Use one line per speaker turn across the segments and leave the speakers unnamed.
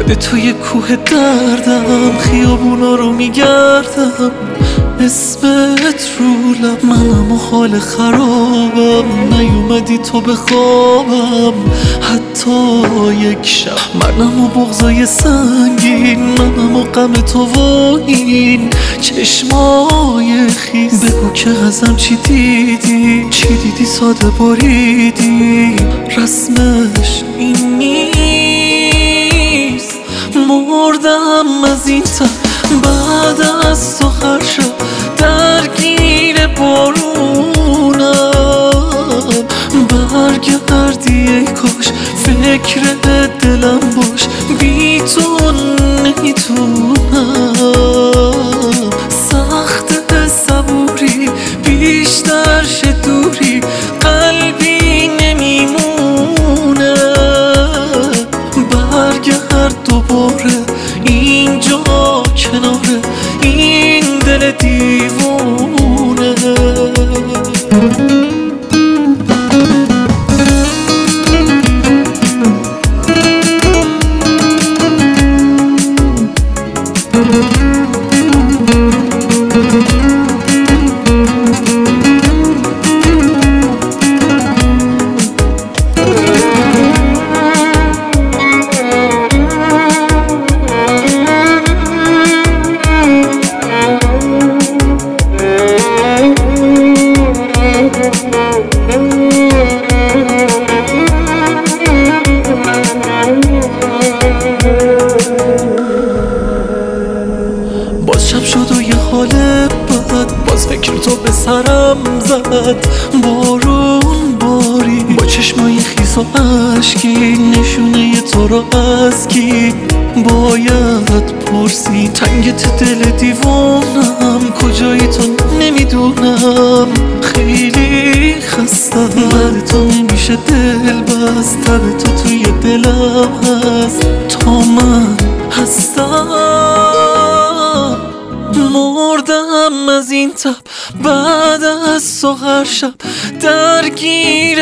به توی کوه دردم خیابونا رو میگردم، اسمت رو لب، منم و حال خرابم، نیومدی تو به خوابم حتی یک شب. منم و بغضای سنگین، منم و غم تو و این چشمای خیس. بگو که ازم چی دیدی، چی دیدی ساده بریدی، رسمش این نیست. مردم از این تب بعد از تو هر شب درگیر بارونم. برگردی ای کاش، فکر دلم باش، بی تو نمیتونم. سخت صبوری بیشتر شه دوری، قلبی نمیمونه. برگرد دوباره اینجا کنار این دل دیوونه. باز شب شد و یه حال بد، باز فکر تو به سرم زد. بارون باری با چشمای خیس و عشقی، نشونه تو رو از کی باید پرسی. تنگت دل دیوانم، کجایی تو نمیدونم. خیلی خستم، بعد تو نمیشه دل بست، تب تو توی دلم هست تا من هستم. مردم از این تب بعد از تو هر شب درگیر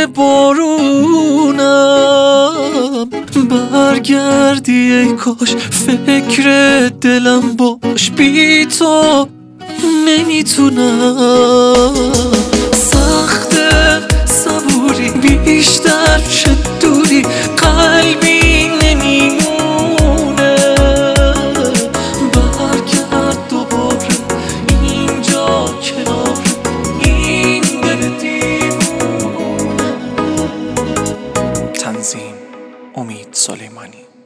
بارونم. برگردی ای کاش، فکر دلم باش، بی تو نمیتونم. سخت صبوری بیشتر شه دوری، قلبی نمیمونه. برگرد دوباره اینجا کنار این دل دیوونه.
تنظیم: امید سلیمانی.